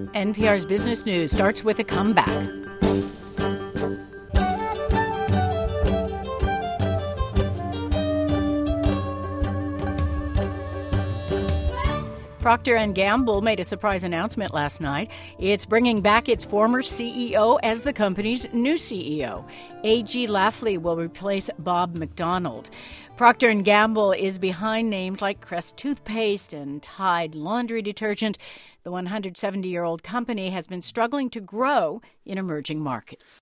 NPR's Business News starts with a comeback. Procter & Gamble made a surprise announcement last night. It's bringing back its former CEO as the company's new CEO. A.G. Lafley will replace Bob McDonald. Procter & Gamble is behind names like Crest toothpaste and Tide laundry detergent. The 170-year-old company has been struggling to grow in emerging markets.